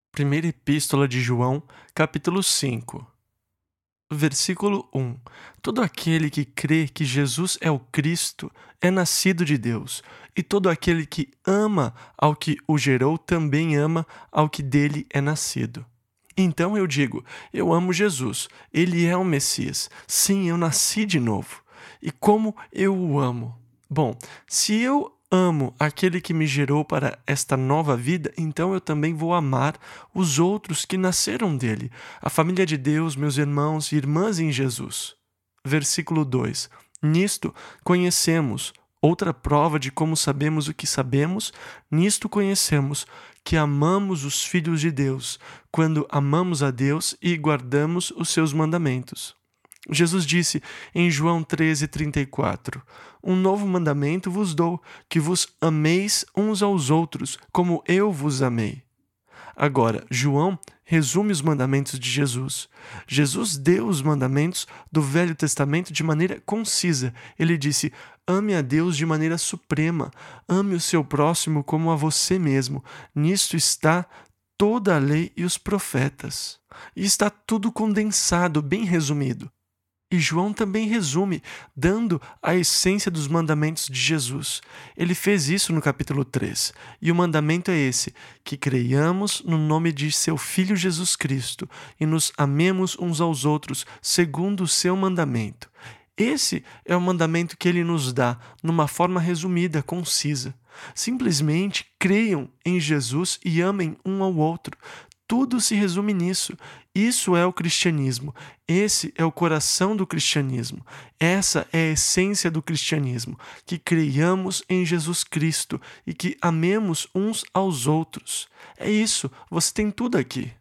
Primeira Epístola de João, capítulo 5, versículo 1. Todo aquele que crê que Jesus é o Cristo é nascido de Deus, e todo aquele que ama ao que o gerou também ama ao que dele é nascido. Então eu digo, eu amo Jesus, ele é o Messias. Sim, eu nasci de novo. E como eu o amo? Bom, se eu amo aquele que me gerou para esta nova vida, então eu também vou amar os outros que nasceram dele, a família de Deus, meus irmãos e irmãs em Jesus. Versículo 2. Nisto conhecemos, outra prova de como sabemos o que sabemos, nisto conhecemos que amamos os filhos de Deus, quando amamos a Deus e guardamos os seus mandamentos. Jesus disse em João 13:34: Um novo mandamento vos dou, que vos ameis uns aos outros, como eu vos amei. Agora, João resume os mandamentos de Jesus. Jesus deu os mandamentos do Velho Testamento de maneira concisa. Ele disse: ame a Deus de maneira suprema, ame o seu próximo como a você mesmo. Nisto está toda a lei e os profetas. E está tudo condensado, bem resumido. E João também resume, dando a essência dos mandamentos de Jesus. Ele fez isso no capítulo 3. E o mandamento é esse, que creiamos no nome de seu Filho Jesus Cristo e nos amemos uns aos outros, segundo o seu mandamento. Esse é o mandamento que ele nos dá, numa forma resumida, concisa. Simplesmente creiam em Jesus e amem um ao outro. Tudo se resume nisso. Isso é o cristianismo. Esse é o coração do cristianismo. Essa é a essência do cristianismo. Que creiamos em Jesus Cristo e que amemos uns aos outros. É isso. Você tem tudo aqui.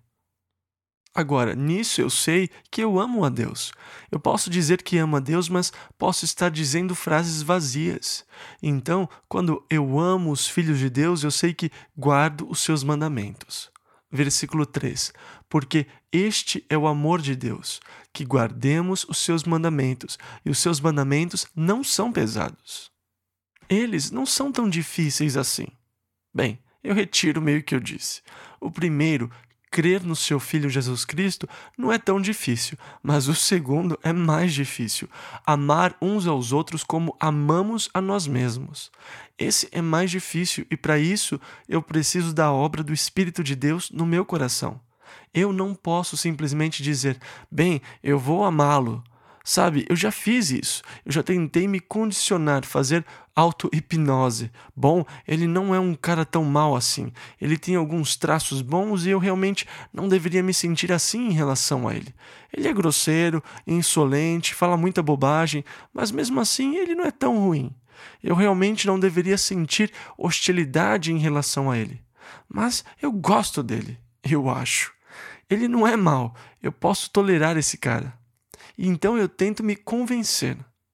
Agora, nisso eu sei que eu amo a Deus. Eu posso dizer que amo a Deus, mas posso estar dizendo frases vazias. Então, quando eu amo os filhos de Deus, eu sei que guardo os seus mandamentos. Versículo 3. Porque este é o amor de Deus, que guardemos os seus mandamentos, e os seus mandamentos não são pesados. Eles não são tão difíceis assim. Bem, eu retiro meio que eu disse. O primeiro, crer no seu Filho Jesus Cristo, não é tão difícil, mas o segundo é mais difícil. Amar uns aos outros como amamos a nós mesmos. Esse é mais difícil e para isso eu preciso da obra do Espírito de Deus no meu coração. Eu não posso simplesmente dizer, bem, eu vou amá-lo. Sabe, eu já fiz isso. Eu já tentei me condicionar, fazer auto-hipnose. Bom, ele não é um cara tão mau assim. Ele tem alguns traços bons e eu realmente não deveria me sentir assim em relação a ele. Ele é grosseiro, insolente, fala muita bobagem, mas mesmo assim ele não é tão ruim. Eu realmente não deveria sentir hostilidade em relação a ele. Mas eu gosto dele, eu acho. Ele não é mau, eu posso tolerar esse cara. E então eu tento me convencer.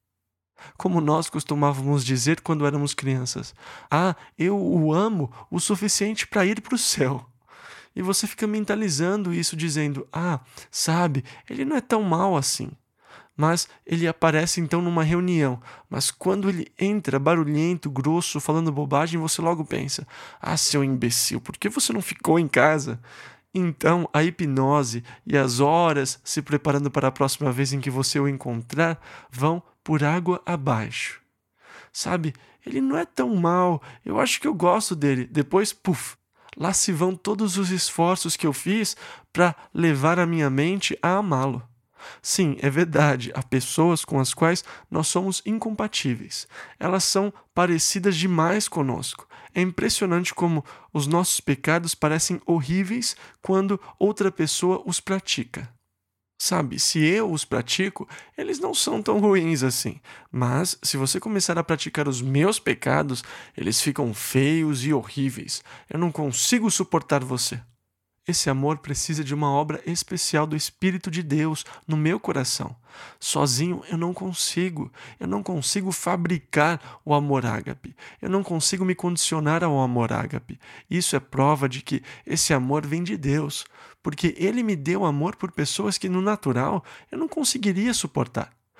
Como nós costumávamos dizer quando éramos crianças. Ah, eu o amo o suficiente para ir para o céu. E você fica mentalizando isso dizendo, sabe, ele não é tão mau assim. Mas ele aparece então numa reunião. Mas quando ele entra barulhento, grosso, falando bobagem, você logo pensa, seu imbecil, por que você não ficou em casa? Então, a hipnose e as horas se preparando para a próxima vez em que você o encontrar vão por água abaixo. Sabe, ele não é tão mal, eu acho que eu gosto dele. Depois, puf, lá se vão todos os esforços que eu fiz para levar a minha mente a amá-lo. Sim, é verdade, há pessoas com as quais nós somos incompatíveis. Elas são parecidas demais conosco. É impressionante como os nossos pecados parecem horríveis quando outra pessoa os pratica. Sabe, se eu os pratico, eles não são tão ruins assim. Mas, se você começar a praticar os meus pecados, eles ficam feios e horríveis. Eu não consigo suportar você. Esse amor precisa de uma obra especial do Espírito de Deus no meu coração. Sozinho eu não consigo. Eu não consigo fabricar o amor ágape. Eu não consigo me condicionar ao amor ágape. Isso é prova de que esse amor vem de Deus, porque Ele me deu amor por pessoas que no natural eu não conseguiria suportar.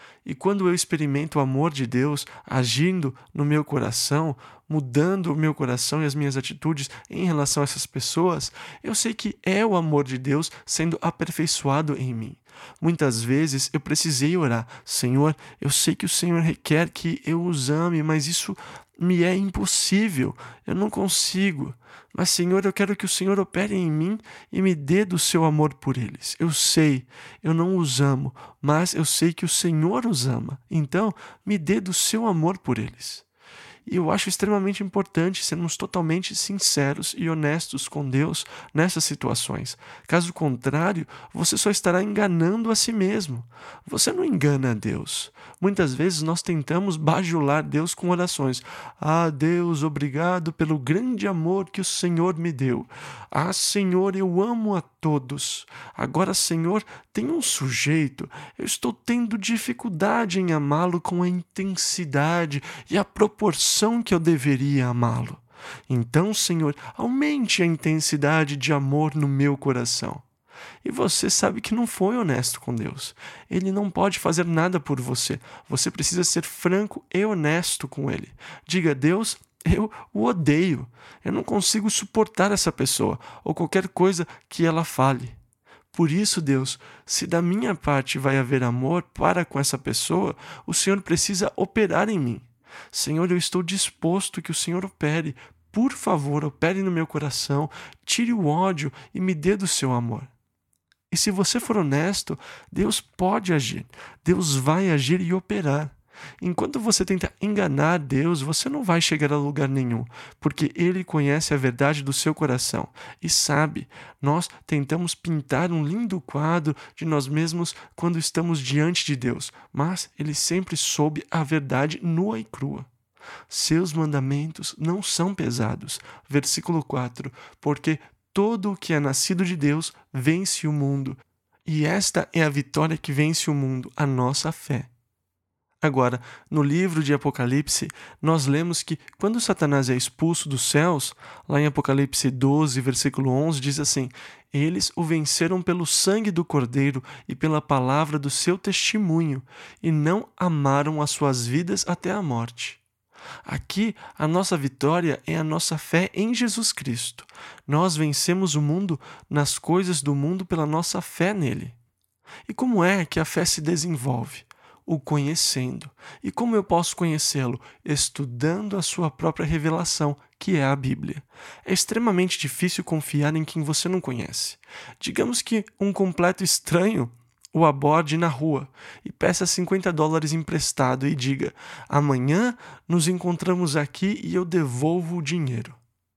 E quando eu experimento o amor de Deus agindo no meu coração, mudando o meu coração e as minhas atitudes em relação a essas pessoas, eu sei que é o amor de Deus sendo aperfeiçoado em mim. Muitas vezes eu precisei orar: Senhor, eu sei que o Senhor requer que eu os ame, mas isso me é impossível, eu não consigo. Mas, Senhor, eu quero que o Senhor opere em mim e me dê do seu amor por eles. Eu sei, eu não os amo, mas eu sei que o Senhor os ama. Então, me dê do seu amor por eles. E eu acho extremamente importante sermos totalmente sinceros e honestos com Deus nessas situações. Caso contrário, você só estará enganando a si mesmo. Você não engana a Deus. Muitas vezes nós tentamos bajular Deus com orações. Ah, Deus, obrigado pelo grande amor que o Senhor me deu. Ah, Senhor, eu amo a todos. Agora, Senhor, tem um sujeito, eu estou tendo dificuldade em amá-lo com a intensidade e a proporção que eu deveria amá-lo. Então, Senhor, aumente a intensidade de amor no meu coração. E você sabe que não foi honesto com Deus. Ele não pode fazer nada por você. Você precisa ser franco e honesto com Ele. Diga: Deus, eu o odeio. Eu não consigo suportar essa pessoa ou qualquer coisa que ela fale. Por isso, Deus, se da minha parte vai haver amor para com essa pessoa, o Senhor precisa operar em mim. Senhor, eu estou disposto que o Senhor opere. Por favor, opere no meu coração, tire o ódio e me dê do seu amor. E se você for honesto, Deus pode agir. Deus vai agir e operar. Enquanto você tenta enganar Deus, você não vai chegar a lugar nenhum, porque Ele conhece a verdade do seu coração e sabe. Nós tentamos pintar um lindo quadro de nós mesmos quando estamos diante de Deus, mas Ele sempre soube a verdade nua e crua. Seus mandamentos não são pesados. Versículo 4. Porque todo o que é nascido de Deus vence o mundo. E esta é a vitória que vence o mundo, a nossa fé. Agora, no livro de Apocalipse, nós lemos que quando Satanás é expulso dos céus, lá em Apocalipse 12, versículo 11, diz assim: eles o venceram pelo sangue do Cordeiro e pela palavra do seu testemunho, e não amaram as suas vidas até a morte. Aqui, a nossa vitória é a nossa fé em Jesus Cristo. Nós vencemos o mundo nas coisas do mundo pela nossa fé nele. E como é que a fé se desenvolve? O conhecendo. E como eu posso conhecê-lo? Estudando a sua própria revelação, que é a Bíblia. É extremamente difícil confiar em quem você não conhece. Digamos que um completo estranho o aborde na rua e peça $50 emprestado e diga: amanhã nos encontramos aqui e eu devolvo o dinheiro.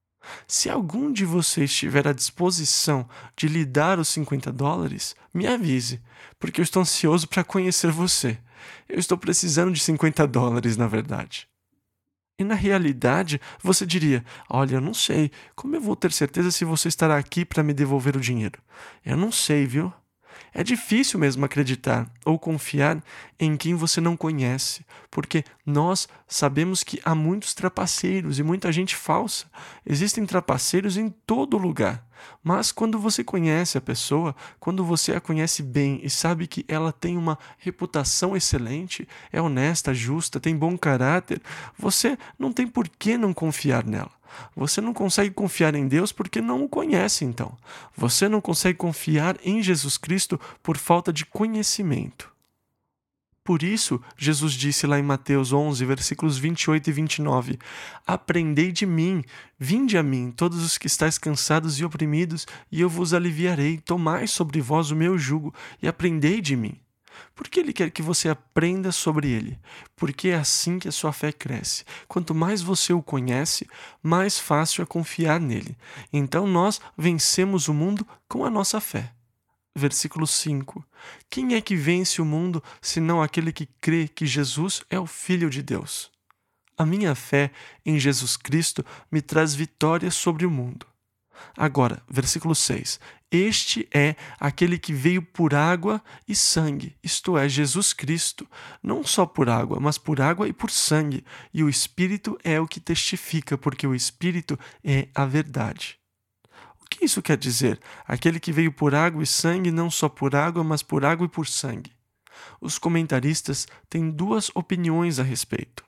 Se algum de vocês estiver à disposição de lhe dar os $50, me avise, porque eu estou ansioso para conhecer você. Eu estou precisando de $50, na verdade. E na realidade, você diria: olha, eu não sei, como eu vou ter certeza se você estará aqui para me devolver o dinheiro? Eu não sei, viu? É difícil mesmo acreditar ou confiar em quem você não conhece, porque nós sabemos que há muitos trapaceiros e muita gente falsa. Existem trapaceiros em todo lugar. Mas quando você conhece a pessoa, quando você a conhece bem e sabe que ela tem uma reputação excelente, é honesta, justa, tem bom caráter, você não tem por que não confiar nela. Você não consegue confiar em Deus porque não o conhece, então. Você não consegue confiar em Jesus Cristo por falta de conhecimento. Por isso, Jesus disse lá em Mateus 11, versículos 28 e 29, aprendei de mim, vinde a mim, todos os que estáis cansados e oprimidos, e eu vos aliviarei, tomai sobre vós o meu jugo e aprendei de mim. Porque Ele quer que você aprenda sobre Ele, porque é assim que a sua fé cresce. Quanto mais você o conhece, mais fácil é confiar nele. Então nós vencemos o mundo com a nossa fé. Versículo 5. Quem é que vence o mundo, senão aquele que crê que Jesus é o Filho de Deus? A minha fé em Jesus Cristo me traz vitória sobre o mundo. Agora, versículo 6. Este é aquele que veio por água e sangue, isto é, Jesus Cristo, não só por água, mas por água e por sangue, e o Espírito é o que testifica, porque o Espírito é a verdade. O que isso quer dizer? Aquele que veio por água e sangue, não só por água, mas por água e por sangue. Os comentaristas têm duas opiniões a respeito.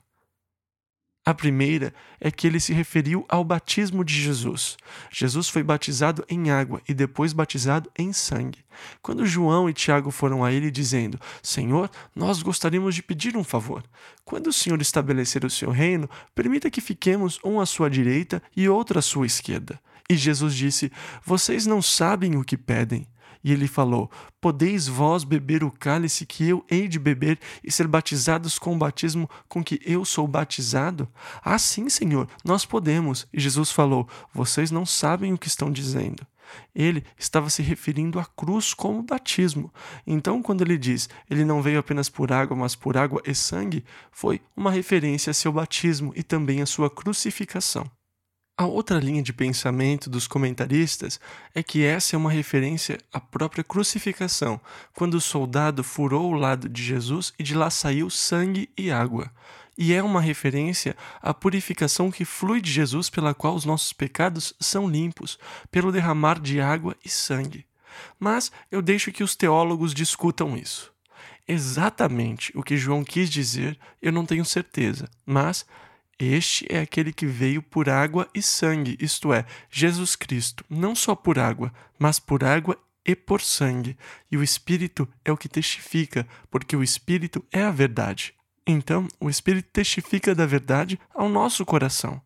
A primeira é que ele se referiu ao batismo de Jesus. Jesus foi batizado em água e depois batizado em sangue. Quando João e Tiago foram a ele dizendo: Senhor, nós gostaríamos de pedir um favor. Quando o Senhor estabelecer o seu reino, permita que fiquemos um à sua direita e outro à sua esquerda. E Jesus disse: Vocês não sabem o que pedem. E ele falou: Podeis vós beber o cálice que eu hei de beber e ser batizados com o batismo com que eu sou batizado? Ah, sim, Senhor, nós podemos. E Jesus falou: Vocês não sabem o que estão dizendo. Ele estava se referindo à cruz como batismo. Então, quando ele diz, ele não veio apenas por água, mas por água e sangue, foi uma referência a seu batismo e também à sua crucificação. A outra linha de pensamento dos comentaristas é que essa é uma referência à própria crucificação, quando o soldado furou o lado de Jesus e de lá saiu sangue e água. E é uma referência à purificação que flui de Jesus, pela qual os nossos pecados são limpos, pelo derramar de água e sangue. Mas eu deixo que os teólogos discutam isso. Exatamente o que João quis dizer, eu não tenho certeza, mas este é aquele que veio por água e sangue, isto é, Jesus Cristo, não só por água, mas por água e por sangue. E o Espírito é o que testifica, porque o Espírito é a verdade. Então, o Espírito testifica da verdade ao nosso coração.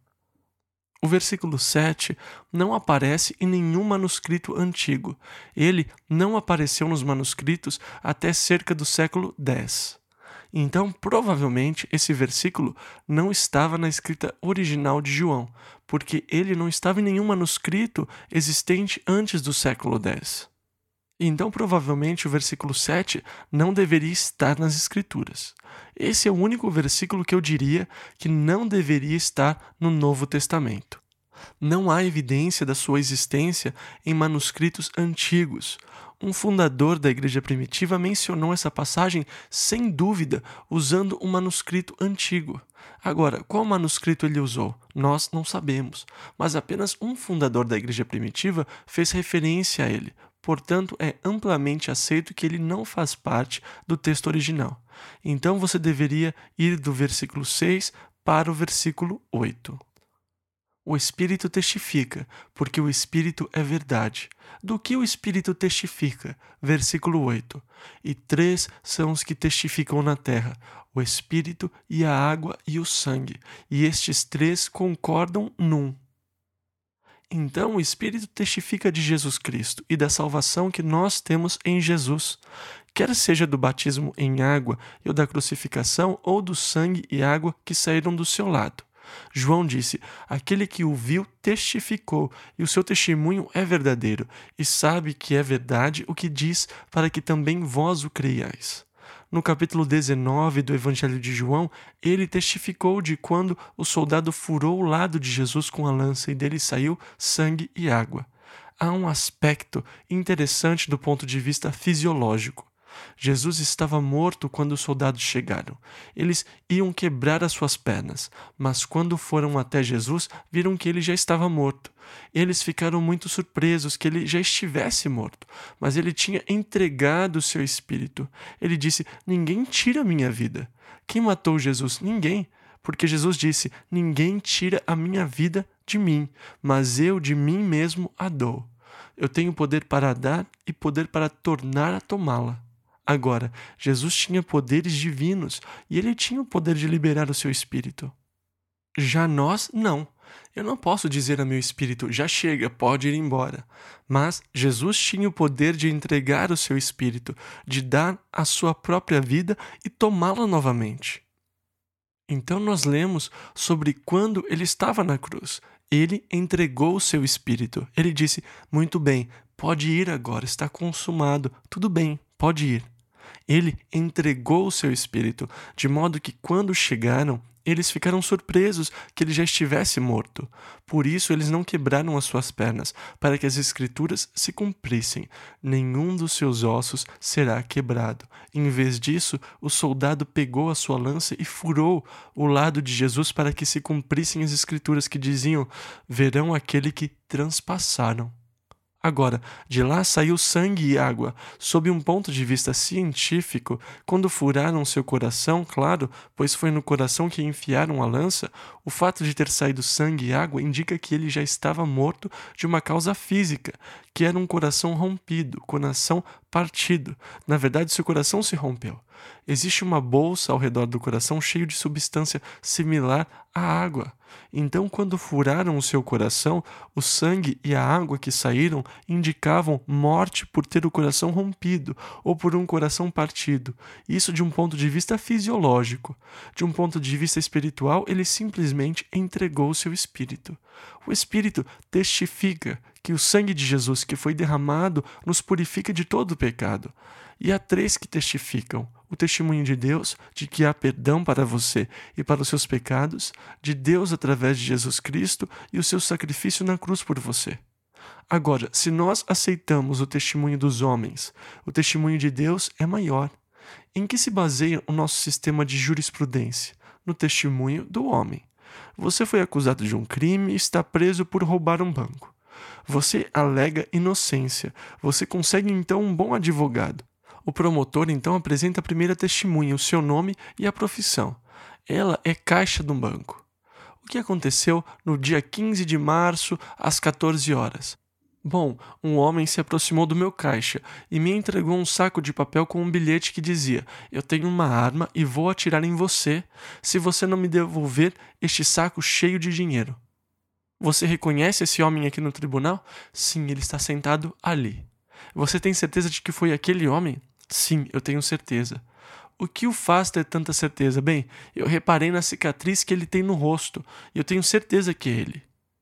O versículo 7 não aparece em nenhum manuscrito antigo. Ele não apareceu nos manuscritos até cerca do século X. Então, provavelmente, esse versículo não estava na escrita original de João, porque ele não estava em nenhum manuscrito existente antes do século X. Então, provavelmente, o versículo 7 não deveria estar nas escrituras. Esse é o único versículo que eu diria que não deveria estar no Novo Testamento. Não há evidência da sua existência em manuscritos antigos. Um fundador da igreja primitiva mencionou essa passagem sem dúvida usando um manuscrito antigo. Agora, qual manuscrito ele usou? Nós não sabemos, mas apenas um fundador da igreja primitiva fez referência a ele. Portanto, é amplamente aceito que ele não faz parte do texto original. Então você deveria ir do versículo 6 para o versículo 8. O Espírito testifica, porque o Espírito é verdade. Do que o Espírito testifica? Versículo 8. E 3 são os que testificam na terra, o Espírito e a água e o sangue, e estes 3 concordam num. Então o Espírito testifica de Jesus Cristo e da salvação que nós temos em Jesus, quer seja do batismo em água e o da crucificação, ou do sangue e água que saíram do seu lado. João disse: aquele que o viu testificou, e o seu testemunho é verdadeiro, e sabe que é verdade o que diz, para que também vós o creiais. No capítulo 19 do Evangelho de João, ele testificou de quando o soldado furou o lado de Jesus com a lança e dele saiu sangue e água. Há um aspecto interessante do ponto de vista fisiológico. Jesus estava morto quando os soldados chegaram. Eles iam quebrar as suas pernas, mas quando foram até Jesus, viram que ele já estava morto. Eles ficaram muito surpresos que ele já estivesse morto, mas ele tinha entregado o seu espírito. Ele disse: ninguém tira a minha vida. Quem matou Jesus? Ninguém. Porque Jesus disse: ninguém tira a minha vida de mim, mas eu de mim mesmo a dou. Eu tenho poder para dar e poder para tornar a tomá-la. Agora, Jesus tinha poderes divinos e ele tinha o poder de liberar o seu espírito. Já nós, não. Eu não posso dizer a meu espírito: já chega, pode ir embora. Mas Jesus tinha o poder de entregar o seu espírito, de dar a sua própria vida e tomá-la novamente. Então nós lemos sobre quando ele estava na cruz. Ele entregou o seu espírito. Ele disse: muito bem, pode ir agora, está consumado. Tudo bem, pode ir. Ele entregou o seu espírito, de modo que quando chegaram, eles ficaram surpresos que ele já estivesse morto. Por isso eles não quebraram as suas pernas, para que as escrituras se cumprissem. Nenhum dos seus ossos será quebrado. Em vez disso, o soldado pegou a sua lança e furou o lado de Jesus para que se cumprissem as escrituras que diziam: verão aquele que transpassaram. Agora, de lá saiu sangue e água. Sob um ponto de vista científico, quando furaram seu coração, claro, pois foi no coração que enfiaram a lança, o fato de ter saído sangue e água indica que ele já estava morto de uma causa física, que era um coração rompido, coração partido. Na verdade, seu coração se rompeu. Existe uma bolsa ao redor do coração cheio de substância similar à água. Então, quando furaram o seu coração, o sangue e a água que saíram indicavam morte por ter o coração rompido ou por um coração partido. Isso de um ponto de vista fisiológico. De um ponto de vista espiritual, ele simplesmente entregou o seu espírito. O espírito testifica que o sangue de Jesus que foi derramado nos purifica de todo o pecado. E há três que testificam: o testemunho de Deus, de que há perdão para você e para os seus pecados, de Deus através de Jesus Cristo e o seu sacrifício na cruz por você. Agora, se nós aceitamos o testemunho dos homens, o testemunho de Deus é maior. Em que se baseia o nosso sistema de jurisprudência? No testemunho do homem. Você foi acusado de um crime e está preso por roubar um banco. Você alega inocência. Você consegue então um bom advogado. O promotor então apresenta a primeira testemunha, o seu nome e a profissão. Ela é caixa do banco. O que aconteceu no dia 15 de março, às 14 horas? Bom, um homem se aproximou do meu caixa e me entregou um saco de papel com um bilhete que dizia: "Eu tenho uma arma e vou atirar em você se você não me devolver este saco cheio de dinheiro." Você reconhece esse homem aqui no tribunal? Sim, ele está sentado ali. Você tem certeza de que foi aquele homem? Sim, eu tenho certeza. O que o faz ter tanta certeza? Bem, eu reparei na cicatriz que ele tem no rosto e eu tenho certeza que é ele.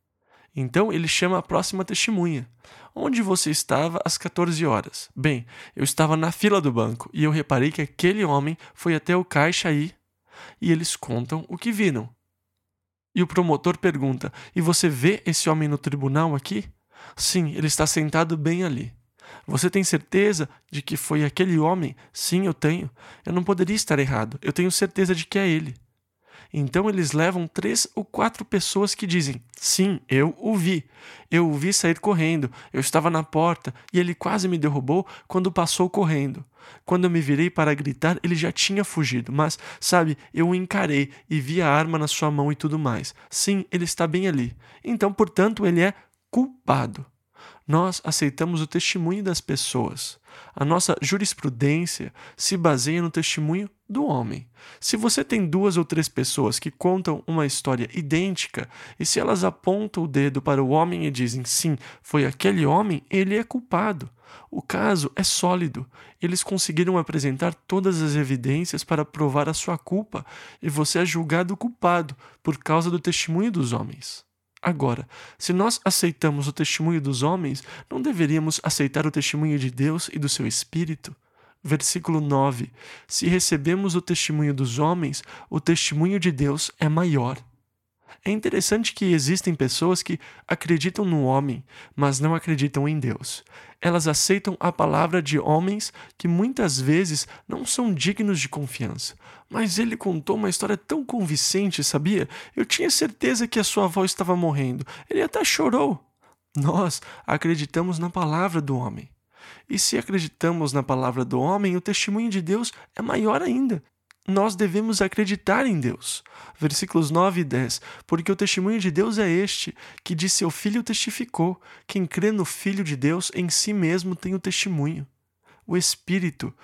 Então ele chama a próxima testemunha. Onde você estava às 14 horas? Bem, eu estava na fila do banco e eu reparei que aquele homem foi até o caixa aí. E eles contam o que viram. E o promotor pergunta: "E você vê esse homem no tribunal aqui?" Sim, ele está sentado bem ali. Você tem certeza de que foi aquele homem? Sim, eu tenho. Eu não poderia estar errado. Eu tenho certeza de que é ele. Então eles levam 3 ou 4 pessoas que dizem: "Sim, eu o vi. Eu o vi sair correndo. Eu estava na porta e ele quase me derrubou quando passou correndo. Quando eu me virei para gritar, ele já tinha fugido, mas, sabe, eu o encarei e vi a arma na sua mão e tudo mais. Sim, ele está bem ali. Então, portanto, ele é culpado." Nós aceitamos o testemunho das pessoas. A nossa jurisprudência se baseia no testemunho do homem. Se você tem 2 ou 3 pessoas que contam uma história idêntica, e se elas apontam o dedo para o homem e dizem: "Sim, foi aquele homem, ele é culpado." O caso é sólido. Eles conseguiram apresentar todas as evidências para provar a sua culpa, e você é julgado culpado por causa do testemunho dos homens. Agora, se nós aceitamos o testemunho dos homens, não deveríamos aceitar o testemunho de Deus e do seu Espírito? Versículo 9. Se recebemos o testemunho dos homens, o testemunho de Deus é maior. É interessante que existem pessoas que acreditam no homem, mas não acreditam em Deus. Elas aceitam a palavra de homens que muitas vezes não são dignos de confiança. Mas ele contou uma história tão convincente, sabia? Eu tinha certeza que a sua avó estava morrendo. Ele até chorou. Nós acreditamos na palavra do homem. E se acreditamos na palavra do homem, o testemunho de Deus é maior ainda. Nós devemos acreditar em Deus. Versículos 9 e 10. Porque o testemunho de Deus é este, que de seu Filho testificou. Quem crê no Filho de Deus em si mesmo tem o testemunho. O Espírito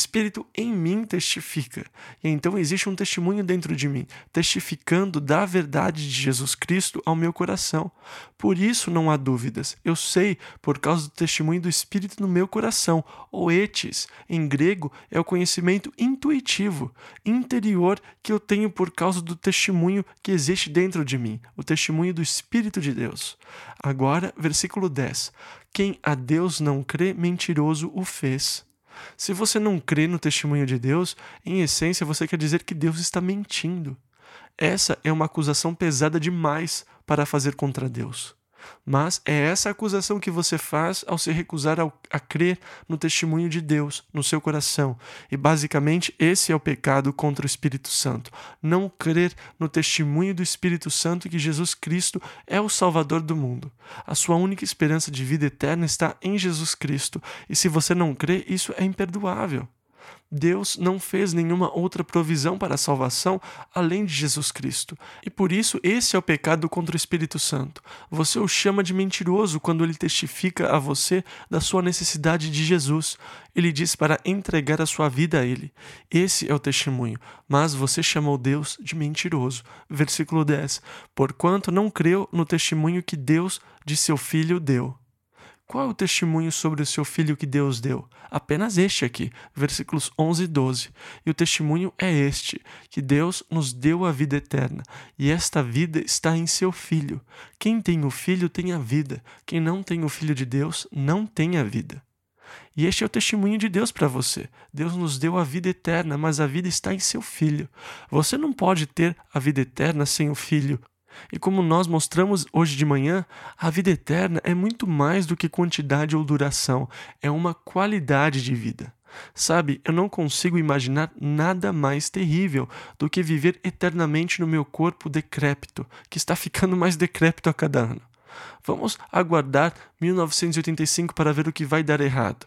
em mim testifica. E então existe um testemunho dentro de mim, testificando da verdade de Jesus Cristo ao meu coração. Por isso não há dúvidas. Eu sei por causa do testemunho do Espírito no meu coração. O etis, em grego, é o conhecimento intuitivo, interior que eu tenho por causa do testemunho que existe dentro de mim, o testemunho do Espírito de Deus. Agora, versículo 10. Quem a Deus não crê, mentiroso o fez. Se você não crê no testemunho de Deus, em essência você quer dizer que Deus está mentindo. Essa é uma acusação pesada demais para fazer contra Deus. Mas é essa acusação que você faz ao se recusar a crer no testemunho de Deus no seu coração. E basicamente esse é o pecado contra o Espírito Santo. Não crer no testemunho do Espírito Santo que Jesus Cristo é o Salvador do mundo. A sua única esperança de vida eterna está em Jesus Cristo. E se você não crê, isso é imperdoável. Deus não fez nenhuma outra provisão para a salvação além de Jesus Cristo. E por isso esse é o pecado contra o Espírito Santo. Você o chama de mentiroso quando ele testifica a você da sua necessidade de Jesus. Ele diz para entregar a sua vida a ele. Esse é o testemunho. Mas você chamou Deus de mentiroso. Versículo 10. Porquanto não creu no testemunho que Deus de seu Filho deu. Qual é o testemunho sobre o seu Filho que Deus deu? Apenas este aqui, versículos 11 e 12. E o testemunho é este, que Deus nos deu a vida eterna, e esta vida está em seu Filho. Quem tem o Filho tem a vida, quem não tem o Filho de Deus não tem a vida. E este é o testemunho de Deus para você. Deus nos deu a vida eterna, mas a vida está em seu Filho. Você não pode ter a vida eterna sem o Filho. E como nós mostramos hoje de manhã, a vida eterna é muito mais do que quantidade ou duração, é uma qualidade de vida. Sabe, eu não consigo imaginar nada mais terrível do que viver eternamente no meu corpo decrépito, que está ficando mais decrépito a cada ano. Vamos aguardar 1985 para ver o que vai dar errado.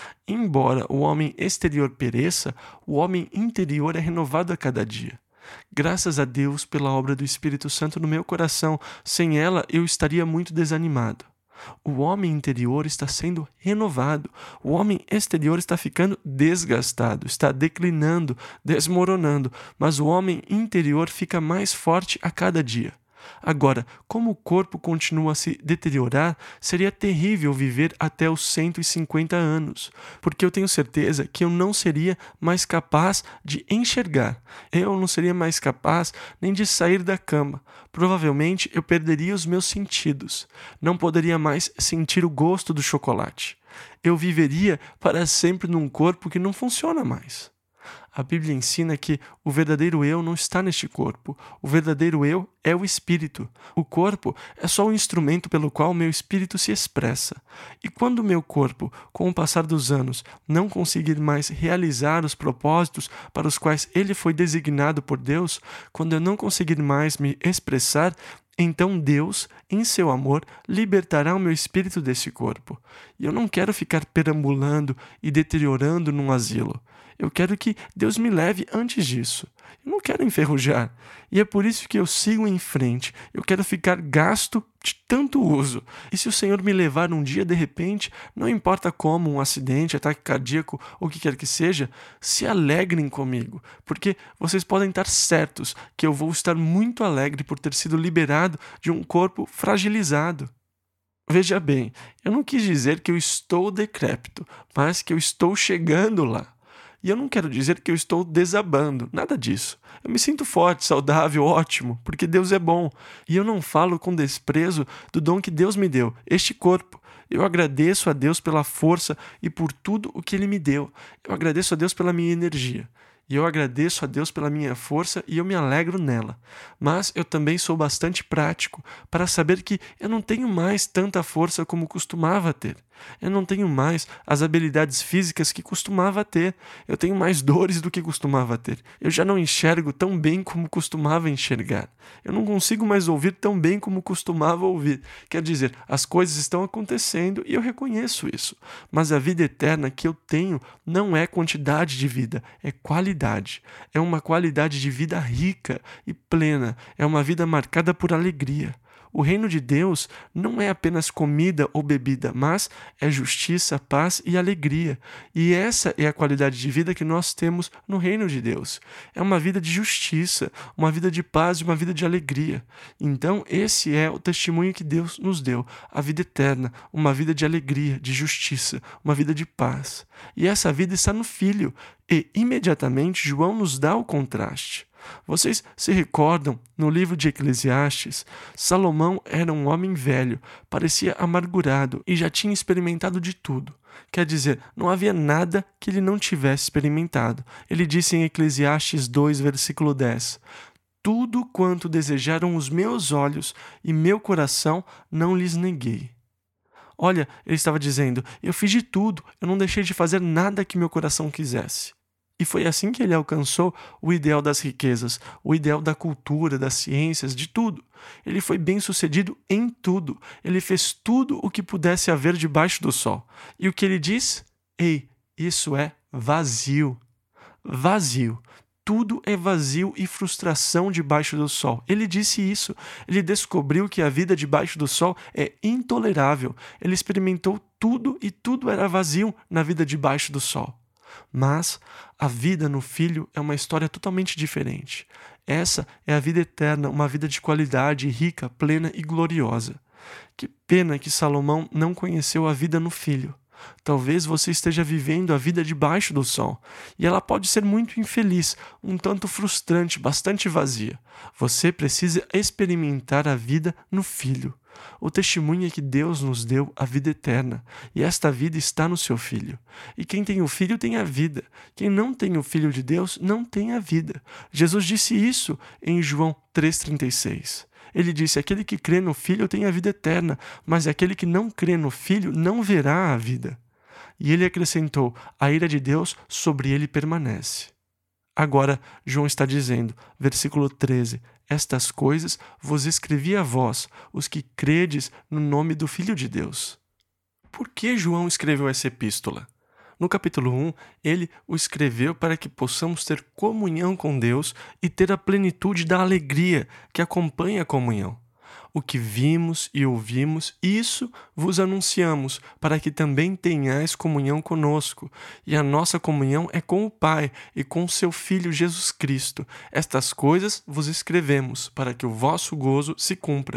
Embora o homem exterior pereça, o homem interior é renovado a cada dia. Graças a Deus pela obra do Espírito Santo no meu coração, sem ela eu estaria muito desanimado. O homem interior está sendo renovado, o homem exterior está ficando desgastado, está declinando, desmoronando, mas o homem interior fica mais forte a cada dia. Agora, como o corpo continua a se deteriorar, seria terrível viver até os 150 anos, porque eu tenho certeza que eu não seria mais capaz de enxergar, eu não seria mais capaz nem de sair da cama. Provavelmente eu perderia os meus sentidos, não poderia mais sentir o gosto do chocolate. Eu viveria para sempre num corpo que não funciona mais. A Bíblia ensina que o verdadeiro eu não está neste corpo. O verdadeiro eu é o espírito. O corpo é só um instrumento pelo qual o meu espírito se expressa. E quando o meu corpo, com o passar dos anos, não conseguir mais realizar os propósitos para os quais ele foi designado por Deus, quando eu não conseguir mais me expressar, então Deus, em seu amor, libertará o meu espírito desse corpo. E eu não quero ficar perambulando e deteriorando num asilo. Eu quero que Deus me leve antes disso. Eu não quero enferrujar. E é por isso que eu sigo em frente. Eu quero ficar gasto de tanto uso. E se o Senhor me levar um dia de repente, não importa como, um acidente, ataque cardíaco ou o que quer que seja, se alegrem comigo. Porque vocês podem estar certos que eu vou estar muito alegre por ter sido liberado de um corpo fragilizado. Veja bem, eu não quis dizer que eu estou decrépito, mas que eu estou chegando lá. E eu não quero dizer que eu estou desabando, nada disso. Eu me sinto forte, saudável, ótimo, porque Deus é bom. E eu não falo com desprezo do dom que Deus me deu, este corpo. Eu agradeço a Deus pela força e por tudo o que Ele me deu. Eu agradeço a Deus pela minha energia. E eu agradeço a Deus pela minha força e eu me alegro nela. Mas eu também sou bastante prático para saber que eu não tenho mais tanta força como costumava ter. Eu não tenho mais as habilidades físicas que costumava ter. Eu tenho mais dores do que costumava ter. Eu já não enxergo tão bem como costumava enxergar. Eu não consigo mais ouvir tão bem como costumava ouvir. Quer dizer, as coisas estão acontecendo e eu reconheço isso. Mas a vida eterna que eu tenho não é quantidade de vida, é qualidade. É uma qualidade de vida rica e plena. É uma vida marcada por alegria. O reino de Deus não é apenas comida ou bebida, mas é justiça, paz e alegria. E essa é a qualidade de vida que nós temos no reino de Deus. É uma vida de justiça, uma vida de paz e uma vida de alegria. Então, esse é o testemunho que Deus nos deu, a vida eterna, uma vida de alegria, de justiça, uma vida de paz. E essa vida está no Filho. E, imediatamente, João nos dá o contraste. Vocês se recordam, no livro de Eclesiastes, Salomão era um homem velho, parecia amargurado e já tinha experimentado de tudo. Quer dizer, não havia nada que ele não tivesse experimentado. Ele disse em Eclesiastes 2, versículo 10, tudo quanto desejaram os meus olhos e meu coração não lhes neguei. Olha, ele estava dizendo, eu fiz de tudo, eu não deixei de fazer nada que meu coração quisesse. E foi assim que ele alcançou o ideal das riquezas, o ideal da cultura, das ciências, de tudo. Ele foi bem-sucedido em tudo. Ele fez tudo o que pudesse haver debaixo do sol. E o que ele diz? Ei, isso é vazio. Vazio. Tudo é vazio e frustração debaixo do sol. Ele disse isso. Ele descobriu que a vida debaixo do sol é intolerável. Ele experimentou tudo e tudo era vazio na vida debaixo do sol. Mas a vida no Filho é uma história totalmente diferente. Essa é a vida eterna, uma vida de qualidade, rica, plena e gloriosa. Que pena que Salomão não conheceu a vida no Filho. Talvez você esteja vivendo a vida debaixo do sol, e ela pode ser muito infeliz, um tanto frustrante, bastante vazia. Você precisa experimentar a vida no Filho. O testemunho é que Deus nos deu a vida eterna, e esta vida está no seu Filho. E quem tem o Filho tem a vida. Quem não tem o Filho de Deus não tem a vida. Jesus disse isso em João 3,36. Ele disse, aquele que crê no Filho tem a vida eterna, mas aquele que não crê no Filho não verá a vida. E ele acrescentou, a ira de Deus sobre ele permanece. Agora, João está dizendo, versículo 13, estas coisas vos escrevi a vós, os que credes no nome do Filho de Deus. Por que João escreveu essa epístola? No capítulo 1, ele o escreveu para que possamos ter comunhão com Deus e ter a plenitude da alegria que acompanha a comunhão. O que vimos e ouvimos, isso vos anunciamos, para que também tenhais comunhão conosco. E a nossa comunhão é com o Pai e com o seu Filho Jesus Cristo. Estas coisas vos escrevemos, para que o vosso gozo se cumpra.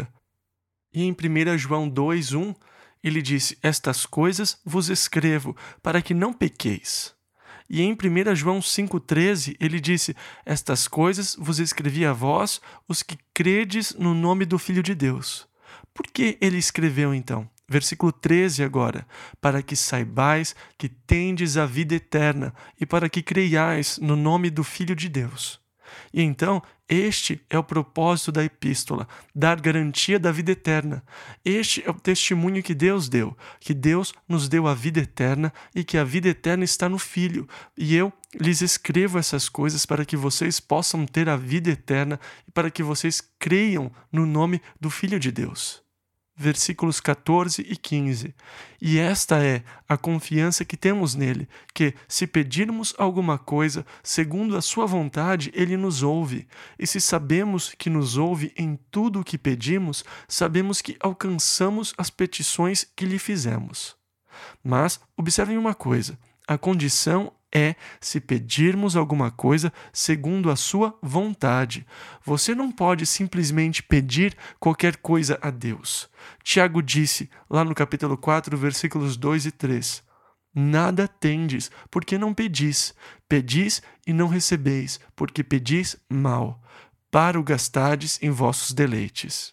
E em 1 João 2:1, ele disse, estas coisas vos escrevo, para que não pequeis. E em 1 João 5,13, ele disse, estas coisas vos escrevi a vós, os que credes no nome do Filho de Deus. Por que ele escreveu então? Versículo 13 agora, para que saibais que tendes a vida eterna e para que creiais no nome do Filho de Deus. E então, este é o propósito da epístola, dar garantia da vida eterna. Este é o testemunho que Deus deu, que Deus nos deu a vida eterna e que a vida eterna está no Filho. E eu lhes escrevo essas coisas para que vocês possam ter a vida eterna e para que vocês creiam no nome do Filho de Deus. Versículos 14 e 15. E esta é a confiança que temos nele, que, se pedirmos alguma coisa, segundo a sua vontade, ele nos ouve. E se sabemos que nos ouve em tudo o que pedimos, sabemos que alcançamos as petições que lhe fizemos. Mas, observem uma coisa, a condição é se pedirmos alguma coisa segundo a sua vontade. Você não pode simplesmente pedir qualquer coisa a Deus. Tiago disse, lá no capítulo 4, versículos 2 e 3, nada tendes, porque não pedis. Pedis e não recebeis, porque pedis mal, para o gastardes em vossos deleites.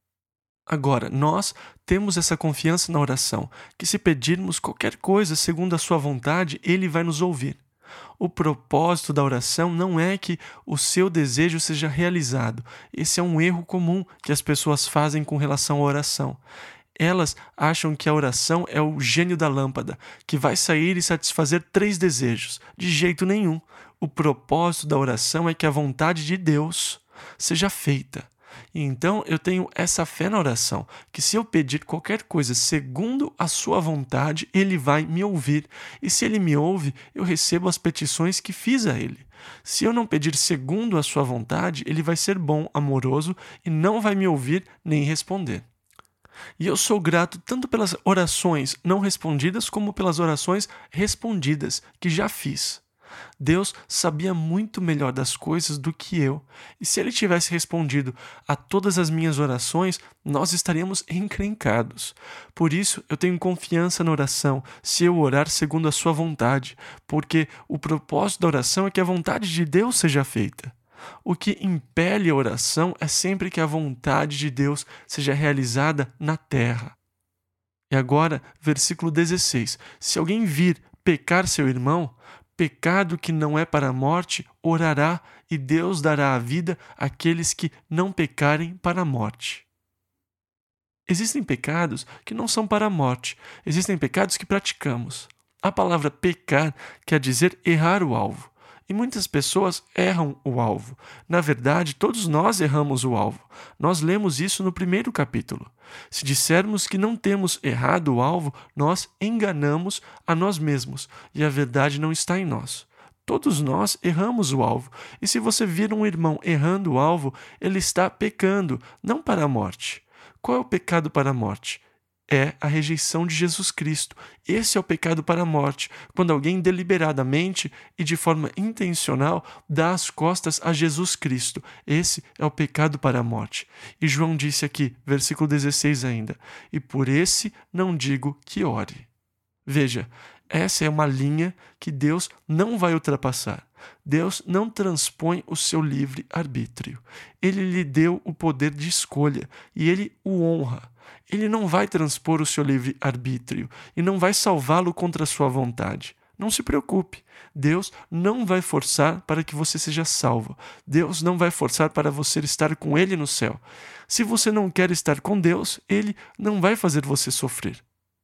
Agora, nós temos essa confiança na oração, que se pedirmos qualquer coisa segundo a sua vontade, ele vai nos ouvir. O propósito da oração não é que o seu desejo seja realizado. Esse é um erro comum que as pessoas fazem com relação à oração. Elas acham que a oração é o gênio da lâmpada, que vai sair e satisfazer 3 desejos. De jeito nenhum. O propósito da oração é que a vontade de Deus seja feita. E então eu tenho essa fé na oração, que se eu pedir qualquer coisa segundo a sua vontade, ele vai me ouvir. E se ele me ouve, eu recebo as petições que fiz a ele. Se eu não pedir segundo a sua vontade, ele vai ser bom, amoroso e não vai me ouvir nem responder. E eu sou grato tanto pelas orações não respondidas como pelas orações respondidas que já fiz. Deus sabia muito melhor das coisas do que eu. E se ele tivesse respondido a todas as minhas orações, nós estaríamos encrencados. Por isso, eu tenho confiança na oração, se eu orar segundo a sua vontade, porque o propósito da oração é que a vontade de Deus seja feita. O que impele a oração é sempre que a vontade de Deus seja realizada na terra. E agora, versículo 16. Se alguém vir pecar seu irmão, pecado que não é para a morte, orará e Deus dará a vida àqueles que não pecarem para a morte. Existem pecados que não são para a morte, existem pecados que praticamos. A palavra pecar quer dizer errar o alvo. E muitas pessoas erram o alvo. Na verdade, todos nós erramos o alvo. Nós lemos isso no primeiro capítulo. Se dissermos que não temos errado o alvo, nós enganamos a nós mesmos e a verdade não está em nós. Todos nós erramos o alvo. E se você vir um irmão errando o alvo, ele está pecando, não para a morte. Qual é o pecado para a morte? É a rejeição de Jesus Cristo. Esse é o pecado para a morte, quando alguém deliberadamente e de forma intencional dá as costas a Jesus Cristo. Esse é o pecado para a morte. E João disse aqui, versículo 16 ainda, e por esse não digo que ore. Veja, essa é uma linha que Deus não vai ultrapassar. Deus não transpõe o seu livre-arbítrio. Ele lhe deu o poder de escolha e ele o honra. Ele não vai transpor o seu livre-arbítrio e não vai salvá-lo contra a sua vontade. Não se preocupe. Deus não vai forçar para que você seja salvo. Deus não vai forçar para você estar com Ele no céu. Se você não quer estar com Deus, Ele não vai fazer você sofrer.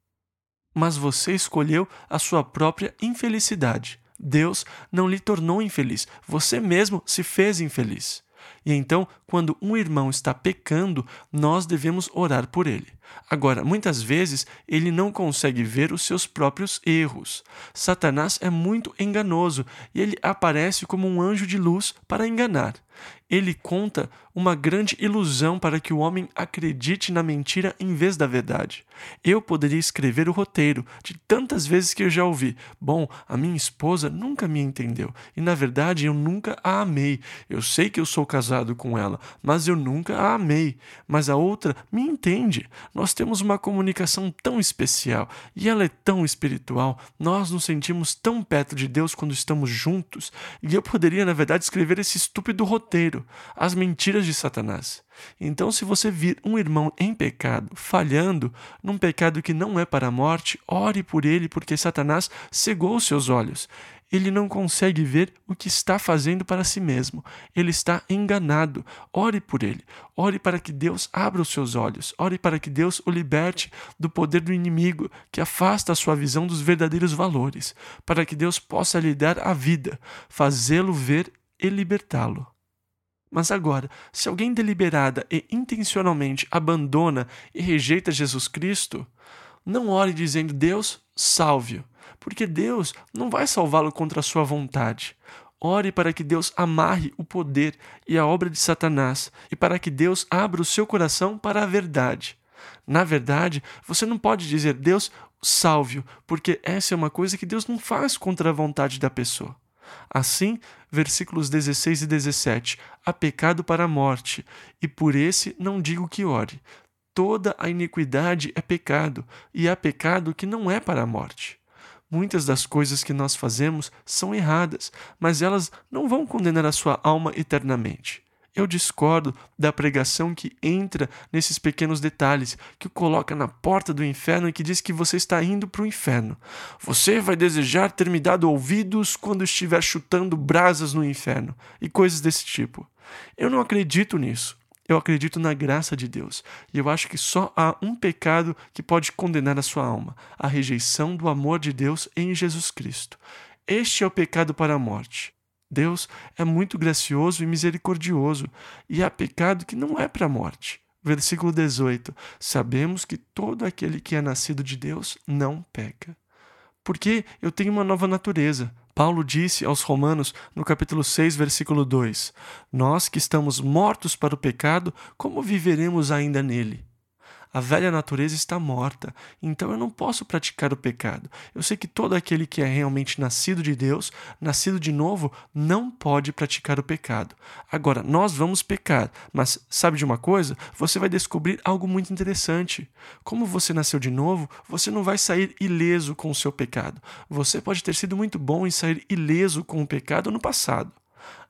Mas você escolheu a sua própria infelicidade. Deus não lhe tornou infeliz. Você mesmo se fez infeliz. E então, quando um irmão está pecando, nós devemos orar por ele. Agora, muitas vezes, ele não consegue ver os seus próprios erros. Satanás é muito enganoso e ele aparece como um anjo de luz para enganar. Ele conta uma grande ilusão para que o homem acredite na mentira em vez da verdade. Eu poderia escrever o roteiro de tantas vezes que eu já ouvi. Bom, a minha esposa nunca me entendeu e, na verdade, eu nunca a amei. Eu sei que eu sou casado com ela, mas eu nunca a amei. Mas a outra me entende. Nós temos uma comunicação tão especial e ela é tão espiritual. Nós nos sentimos tão perto de Deus quando estamos juntos. E eu poderia, na verdade, escrever esse estúpido roteiro, as mentiras de Satanás. Então, se você vir um irmão em pecado, falhando, num pecado que não é para a morte, ore por ele, porque Satanás cegou os seus olhos. Ele não consegue ver o que está fazendo para si mesmo. Ele está enganado. Ore por ele. Ore para que Deus abra os seus olhos. Ore para que Deus o liberte do poder do inimigo, que afasta a sua visão dos verdadeiros valores, para que Deus possa lhe dar a vida, fazê-lo ver e libertá-lo. Mas agora, se alguém deliberada e intencionalmente abandona e rejeita Jesus Cristo, não ore dizendo, Deus, salve-o, porque Deus não vai salvá-lo contra a sua vontade. Ore para que Deus amarre o poder e a obra de Satanás e para que Deus abra o seu coração para a verdade. Na verdade, você não pode dizer, Deus, salve-o, porque essa é uma coisa que Deus não faz contra a vontade da pessoa. Assim, versículos 16 e 17, há pecado para a morte, e por esse não digo que ore. Toda a iniquidade é pecado, e há pecado que não é para a morte. Muitas das coisas que nós fazemos são erradas, mas elas não vão condenar a sua alma eternamente. Eu discordo da pregação que entra nesses pequenos detalhes, que o coloca na porta do inferno e que diz que você está indo para o inferno. Você vai desejar ter me dado ouvidos quando estiver chutando brasas no inferno, e coisas desse tipo. Eu não acredito nisso. Eu acredito na graça de Deus, e eu acho que só há um pecado que pode condenar a sua alma, a rejeição do amor de Deus em Jesus Cristo. Este é o pecado para a morte. Deus é muito gracioso e misericordioso, e há pecado que não é para a morte. Versículo 18. Sabemos que todo aquele que é nascido de Deus não peca. Porque eu tenho uma nova natureza. Paulo disse aos Romanos, no capítulo 6, versículo 2, nós que estamos mortos para o pecado, como viveremos ainda nele? A velha natureza está morta, então eu não posso praticar o pecado. Eu sei que todo aquele que é realmente nascido de Deus, nascido de novo, não pode praticar o pecado. Agora, nós vamos pecar, mas sabe de uma coisa? Você vai descobrir algo muito interessante. Como você nasceu de novo, você não vai sair ileso com o seu pecado. Você pode ter sido muito bom em sair ileso com o pecado no passado.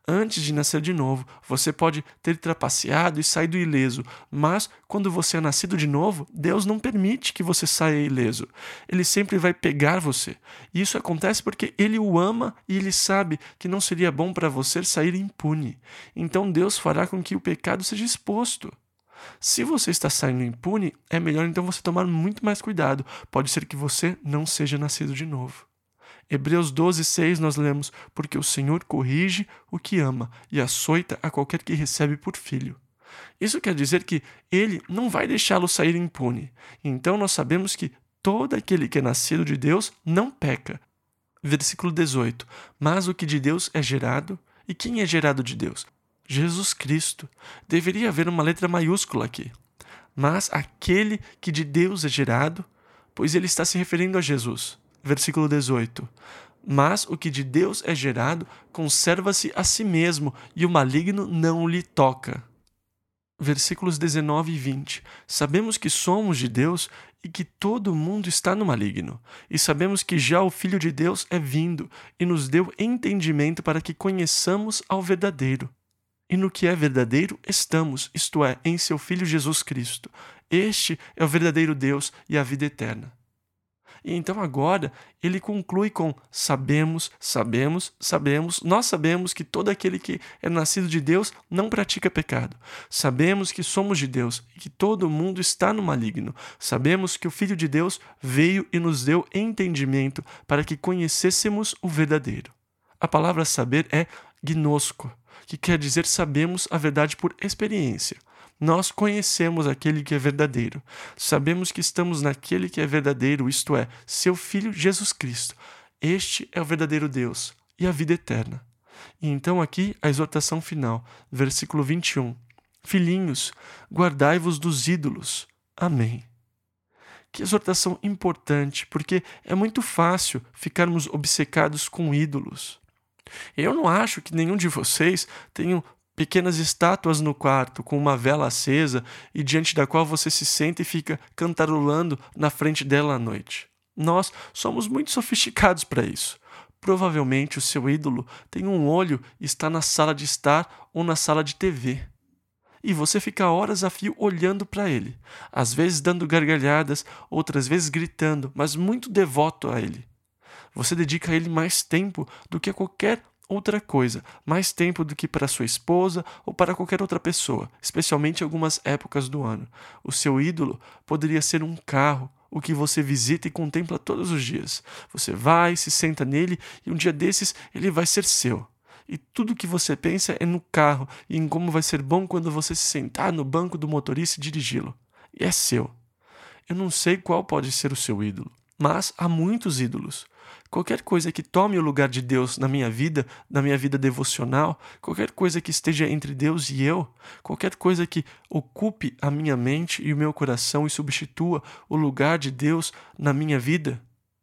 Antes de nascer de novo, você pode ter trapaceado e saído ileso, mas quando você é nascido de novo, Deus não permite que você saia ileso. Ele sempre vai pegar você. E isso acontece porque Ele o ama e Ele sabe que não seria bom para você sair impune. Então Deus fará com que o pecado seja exposto. Se você está saindo impune, é melhor então você tomar muito mais cuidado. Pode ser que você não seja nascido de novo. Hebreus 12:6 nós lemos: porque o Senhor corrige o que ama e açoita a qualquer que recebe por filho. Isso quer dizer que Ele não vai deixá-lo sair impune. Então nós sabemos que todo aquele que é nascido de Deus não peca. Versículo 18: mas o que de Deus é gerado, e quem é gerado de Deus? Jesus Cristo. Deveria haver uma letra maiúscula aqui. Mas aquele que de Deus é gerado, pois ele está se referindo a Jesus. Versículo 18. Mas o que de Deus é gerado conserva-se a si mesmo, e o maligno não lhe toca. Versículos 19 e 20. Sabemos que somos de Deus e que todo mundo está no maligno. E sabemos que já o Filho de Deus é vindo e nos deu entendimento para que conheçamos ao verdadeiro. E no que é verdadeiro estamos, isto é, em seu Filho Jesus Cristo. Este é o verdadeiro Deus e a vida eterna. E então agora ele conclui com sabemos, nós sabemos que todo aquele que é nascido de Deus não pratica pecado. Sabemos que somos de Deus e que todo mundo está no maligno. Sabemos que o Filho de Deus veio e nos deu entendimento para que conhecêssemos o verdadeiro. A palavra saber é gnosco, que quer dizer sabemos a verdade por experiência. Nós conhecemos aquele que é verdadeiro. Sabemos que estamos naquele que é verdadeiro, isto é, seu Filho Jesus Cristo. Este é o verdadeiro Deus e a vida eterna. E então aqui a exortação final, versículo 21. Filhinhos, guardai-vos dos ídolos. Amém. Que exortação importante, porque é muito fácil ficarmos obcecados com ídolos. Eu não acho que nenhum de vocês tenham pequenas estátuas no quarto com uma vela acesa e diante da qual você se senta e fica cantarolando na frente dela à noite. Nós somos muito sofisticados para isso. Provavelmente o seu ídolo tem um olho e está na sala de estar ou na sala de TV. E você fica horas a fio olhando para ele, às vezes dando gargalhadas, outras vezes gritando, mas muito devoto a ele. Você dedica a ele mais tempo do que a qualquer outra coisa, mais tempo do que para sua esposa ou para qualquer outra pessoa, especialmente em algumas épocas do ano. O seu ídolo poderia ser um carro, o que você visita e contempla todos os dias. Você vai, se senta nele e um dia desses ele vai ser seu. E tudo o que você pensa é no carro e em como vai ser bom quando você se sentar no banco do motorista e dirigi-lo. E é seu. Eu não sei qual pode ser o seu ídolo, mas há muitos ídolos. Qualquer coisa que tome o lugar de Deus na minha vida devocional, qualquer coisa que esteja entre Deus e eu, qualquer coisa que ocupe a minha mente e o meu coração e substitua o lugar de Deus na minha vida,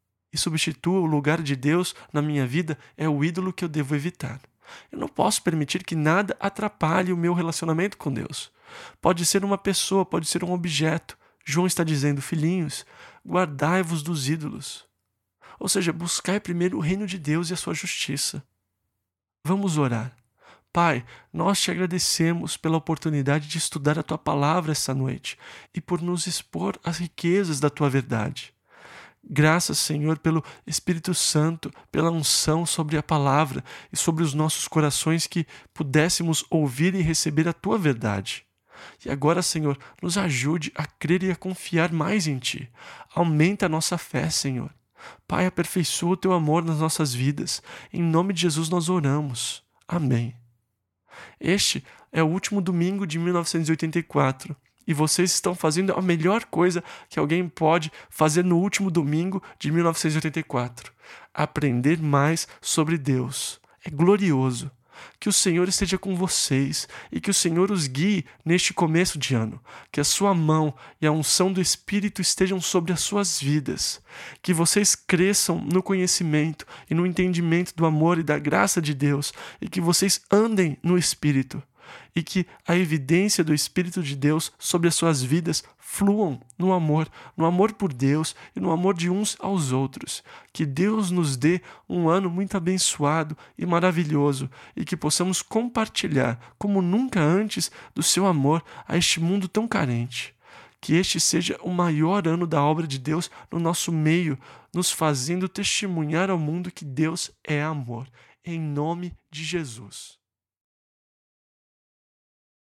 é o ídolo que eu devo evitar. Eu não posso permitir que nada atrapalhe o meu relacionamento com Deus. Pode ser uma pessoa, pode ser um objeto. João está dizendo, filhinhos, guardai-vos dos ídolos. Ou seja, buscai primeiro o reino de Deus e a sua justiça. Vamos orar. Pai, nós te agradecemos pela oportunidade de estudar a Tua palavra esta noite e por nos expor às riquezas da Tua verdade. Graças, Senhor, pelo Espírito Santo, pela unção sobre a palavra e sobre os nossos corações que pudéssemos ouvir e receber a Tua verdade. E agora, Senhor, nos ajude a crer e a confiar mais em Ti. Aumenta a nossa fé, Senhor. Pai, aperfeiçoa o Teu amor nas nossas vidas. Em nome de Jesus nós oramos. Amém. Este é o último domingo de 1984 e vocês estão fazendo a melhor coisa que alguém pode fazer no último domingo de 1984. Aprender mais sobre Deus. É glorioso. Que o Senhor esteja com vocês e que o Senhor os guie neste começo de ano. Que a sua mão e a unção do Espírito estejam sobre as suas vidas. Que vocês cresçam no conhecimento e no entendimento do amor e da graça de Deus e que vocês andem no Espírito. e que a evidência do Espírito de Deus sobre as suas vidas fluam no amor por Deus e no amor de uns aos outros. Que Deus nos dê um ano muito abençoado e maravilhoso e que possamos compartilhar como nunca antes do seu amor a este mundo tão carente. Que este seja o maior ano da obra de Deus no nosso meio, nos fazendo testemunhar ao mundo que Deus é amor. Em nome de Jesus.